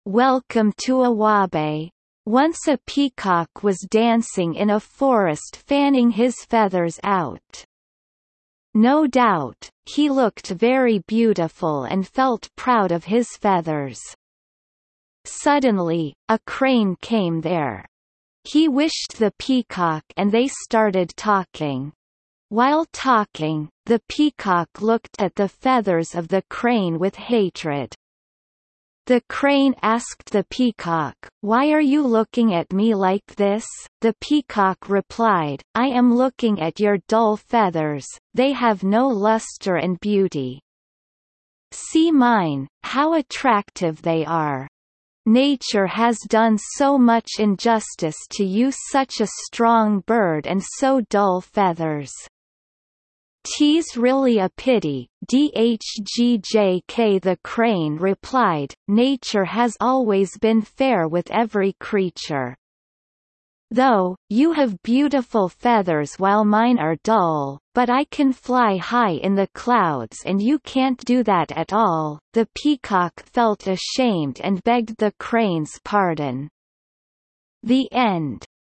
Welcome to Awabe. Once a peacock was dancing in a forest fanning his feathers out. No doubt, he looked very beautiful and felt proud of his feathers. Suddenly, a crane came there. He wished the peacock and they started talking. While talking, the peacock looked at the feathers of the crane with hatred. The crane asked the peacock, "Why are you looking at me like this?" The peacock replied, "I am looking at your dull feathers, they have no luster and beauty. See mine, how attractive they are. Nature has done so much injustice to you, such a strong bird and so dull feathers. 'Tis really a pity." Dhgjk the crane replied, "Nature has always been fair with every creature. Though, you have beautiful feathers while mine are dull, but I can fly high in the clouds and you can't do that at all." The peacock felt ashamed and begged the crane's pardon. The end.